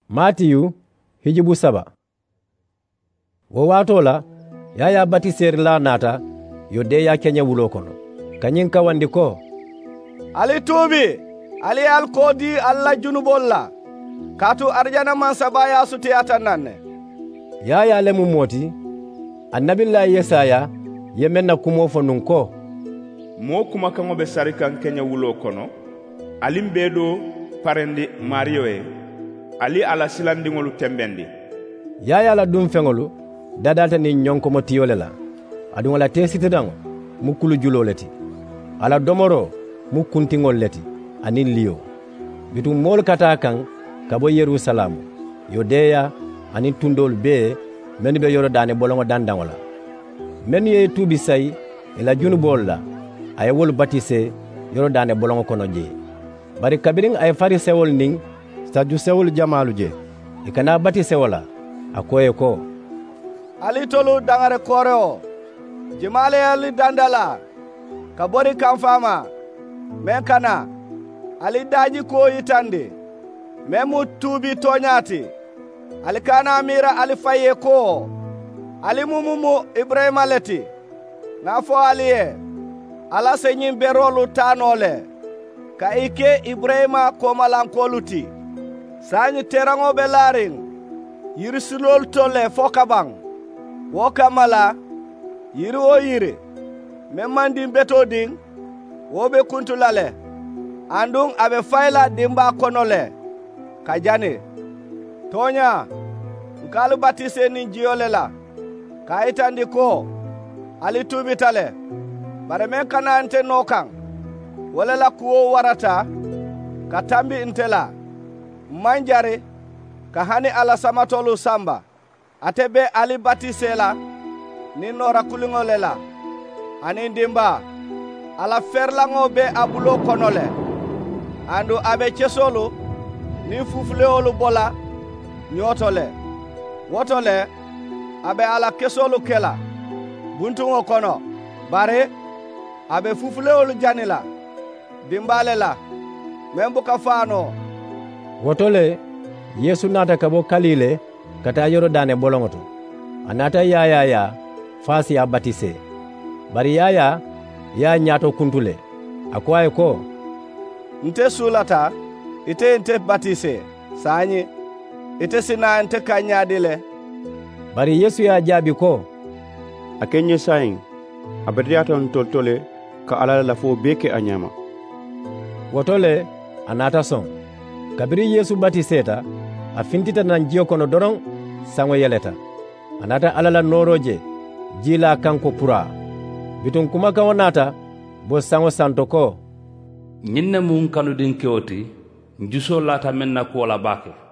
Matiyu hijibu 7. Wo wato la Yaya batiseri la nata yo deya kenya wulo kono kanyin kawandi ko ali tuubi ali alkodi alla junubol la katu arjana man sabaya suti atananne. Yaya lemu moti annabillahi Yesaya yemenna kumo fo nun ko mo kuma kango be sarikan kenya wulo kono alimbedo parendi Mario e ali ala silandingolu tembendi. Yaya la dum fengolu dadata ni nyonko mo tiyole la adu wala tesitidango mukulu juloleti ala domoro mukuntingol leti anin liyo bitu mol kata kan kabo Yerusalem yodeya anin tundol be men be yoro dane bolongo dandangola men ye tubi say ila junubol la ay wol batise yoro dane bolongo kono je bari kabirin ay farisewol ning sadusewol jamalu je ikana batise wala akoye ko ali tolu dangare koreo jimale ali dandala kabori kamfama mekana ali daji ko yitande memu tubi tonyati ali kana mira ali faye ko ali mumumu Ibrahima leti ngafo aliye ala senyin berolu tanole ka ike Ibrahima ko malankoluti sanyi terango belaring yirisulol tole fokabang woka mala yiri o yiri memandi beto ding wobe kuntulale andung abe fayla dimba konole kajani tonya nkalu batise ni jiole la kaitandi ko ali tubitale bare men kana ante nokan wala la kuo warata katambi intela manjare ka hani ala samatolu samba atebe ali batisela ni nora kulingole la ani dimba ala ferlango be abulo konole andu abe chesolu ni fufleolu bola nyotole wotole abe ala kesolu kela buntungo kono bare abe fufleolu janila dimbale la membu kafano wotole Yesu nata kabo kalile kata yoro dane bolongoto anata Yaya fasi ya batise bari Yaya ya nyato kuntule akwaye ko nte sulata ite nte batise sanyi ite sina nte kanyadile bari Yesu ya jabi ko akenye sayin abediato ntoltole ka ala la fo beke anyama wotole anata son kabiri Yesu batiseta a fintita nan jiyo kono doron sango yeleta anata alala noroje jila kanko pura bitun kuma kan wonata bo sango santo ko nyinna mun kanu din kewti njuso lata menna ko la bake